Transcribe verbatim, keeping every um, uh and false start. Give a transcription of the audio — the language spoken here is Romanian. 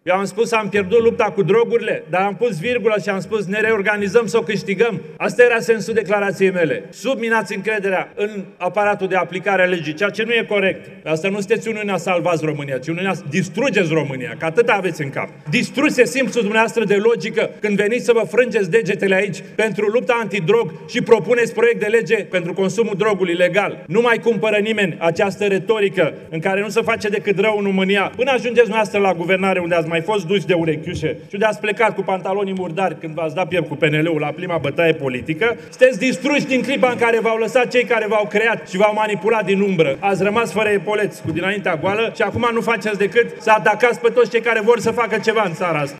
Eu am spus am pierdut lupta cu drogurile, dar am pus virgulă și am spus ne reorganizăm să o câștigăm. Asta era sensul declarației mele. Subminați încrederea în aparatul de aplicare a legii, ceea ce nu e corect. Asta nu sunteți Uniunea Salvați România, ci Uniunea Distrugeți România, că atât aveți în cap. Distruse simțul dumneavoastră de logică când veniți să vă frângeți degetele aici pentru lupta antidrog și propuneți proiect de lege pentru consumul drogului legal. Nu mai cumpără nimeni această retorică în care nu se face decât rău în România. Până ajungeți noastră la guvernare unde ați mai fost duși de urechiușe și unde ați plecat cu pantalonii murdari când v-ați dat piept cu P N L-ul la prima bătaie politică, sunteți distruși din clipa în care v-au lăsat cei care v-au creat și v-au manipulat din umbră. Ați rămas fără epoleți cu dinaintea goală și acum nu faceți decât să atacați pe toți cei care vor să facă ceva în țara asta.